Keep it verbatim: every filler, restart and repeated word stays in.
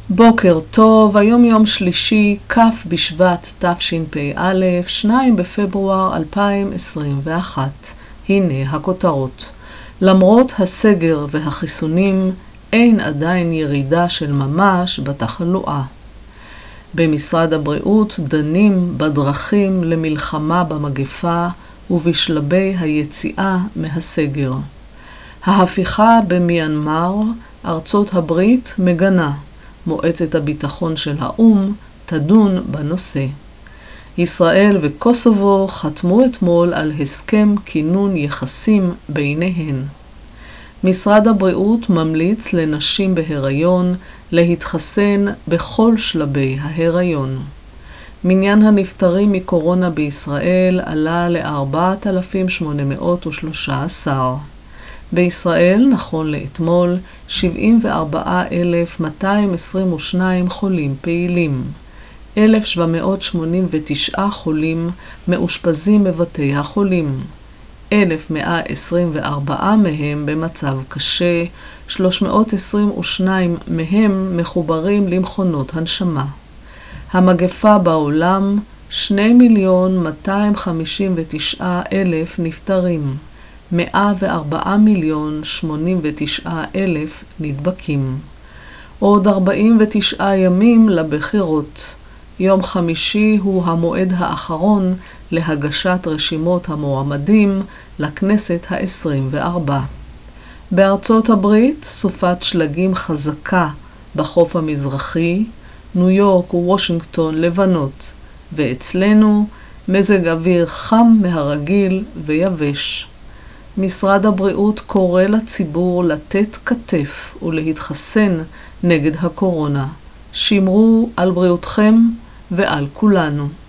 בוקר טוב, היום יום שלישי, כ' בשבט תשפ"א, שני בפברואר אלפיים עשרים ואחת. הנה הכותרות. למרות הסגר והחיסונים, אין עדיין ירידה של ממש בתחלואה. במשרד הבריאות דנים בדרכים למלחמה במגפה ובשלבי היציאה מהסגר. ההפיכה במיינמר, ארצות הברית מגנה. מועצת הביטחון של האו"ם תדון בנושא. ישראל וקוסובו חתמו אתמול על הסכם כינון יחסים ביניהן. משרד הבריאות ממליץ לנשים בהיריון להתחסן בכל שלבי ההיריון. מניין הנפטרים מקורונה בישראל עלה ל-ארבעת אלפים שמונה מאות ושלושה עשר. בישראל, נכון לאתמול, שבעים וארבעה אלף מאתיים עשרים ושניים חולים פעילים. אלף שבע מאות שמונים ותשעה חולים מאושפזים בבתי החולים. אלף מאה עשרים וארבעה מהם במצב קשה, שלוש מאות עשרים ושניים מהם מחוברים למכונות הנשמה. המגפה בעולם, שני מיליון מאתיים חמישים ותשעה אלף נפטרים. מאה וארבעה מיליון שמונים ותשעה אלף נדבקים. עוד ארבעים ותשעה ימים לבחירות. יום חמישי הוא המועד האחרון להגשת רשימות המועמדים לכנסת ה-עשרים וארבע. בארצות הברית סופת שלגים חזקה בחוף המזרחי, ניו יורק וושינגטון לבנות, ואצלנו מזג אוויר חם מהרגיל ויבש. משרד הבריאות קורא לציבור לתת כתף ולהתחסן נגד הקורונה. שמרו על בריאותכם ועל כולנו.